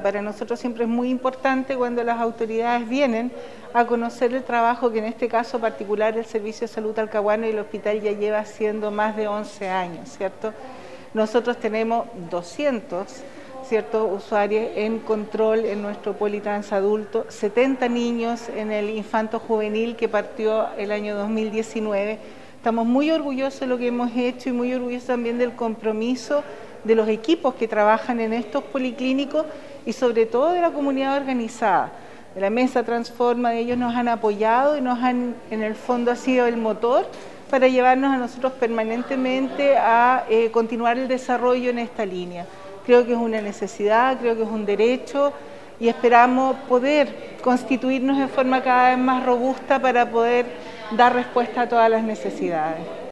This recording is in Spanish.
Para nosotros siempre es muy importante cuando las autoridades vienen a conocer el trabajo que en este caso particular el Servicio de Salud Talcahuano y el hospital ya lleva haciendo más de 11 años, ¿cierto? Nosotros tenemos 200, ¿cierto?, usuarios en control en nuestro Politrans adulto, 70 niños en el infanto juvenil que partió el año 2019. Estamos muy orgullosos de lo que hemos hecho y muy orgullosos también del compromiso de los equipos que trabajan en estos policlínicos y sobre todo de la comunidad organizada. De la Mesa Transforma, ellos nos han apoyado y nos han, en el fondo, ha sido el motor para llevarnos a nosotros permanentemente a continuar el desarrollo en esta línea. Creo que es una necesidad, creo que es un derecho y esperamos poder constituirnos de forma cada vez más robusta para poder dar respuesta a todas las necesidades.